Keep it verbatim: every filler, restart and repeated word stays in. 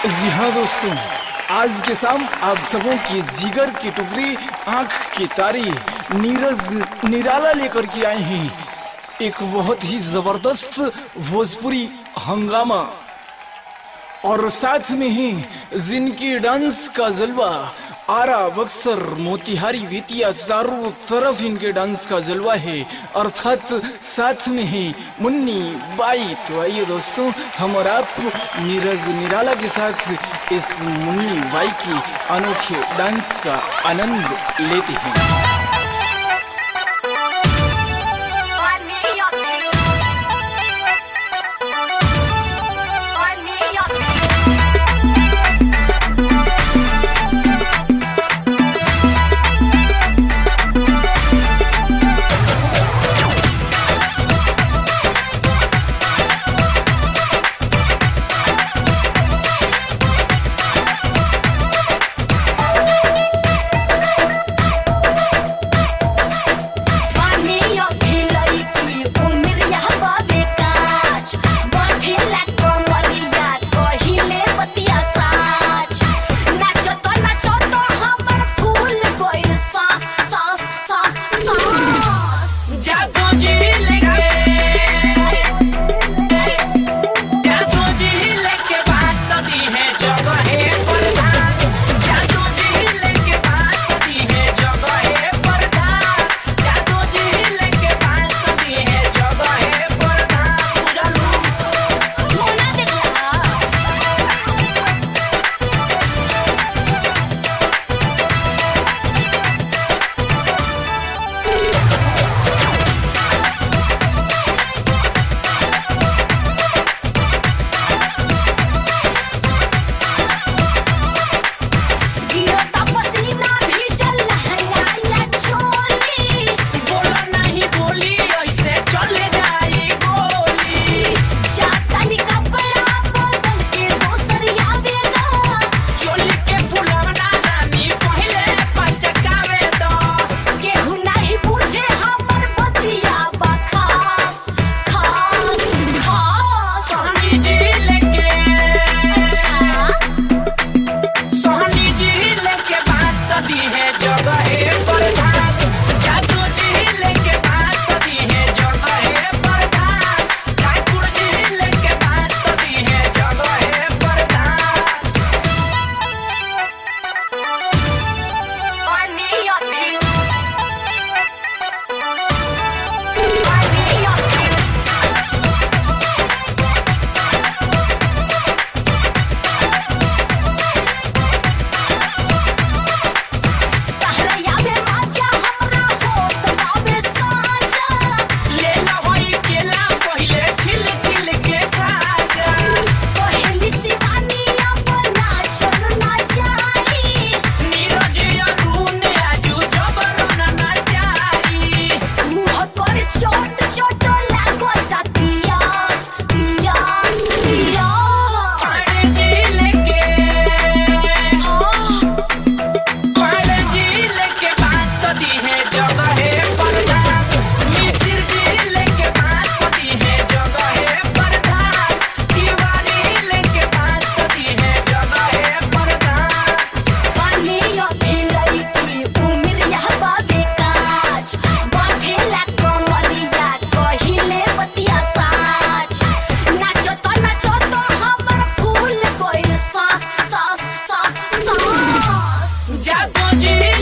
जी हाँ दोस्तों, आज के शाम आप सबों की जिगर की टुकड़ी, आंख की तारी, नीरज निराला लेकर के आए हैं एक बहुत ही जबरदस्त भोजपुरी हंगामा, और साथ में ही जिनकी डांस का जलवा आरा, बक्सर, मोतिहारी, बेतिया, चारों तरफ इनके डांस का जलवा है, अर्थात साथ में ही मुन्नी बाई। तो आइए दोस्तों, हम और आप नीरज निराला के साथ इस मुन्नी बाई की अनोखे डांस का आनंद लेते हैं। Jago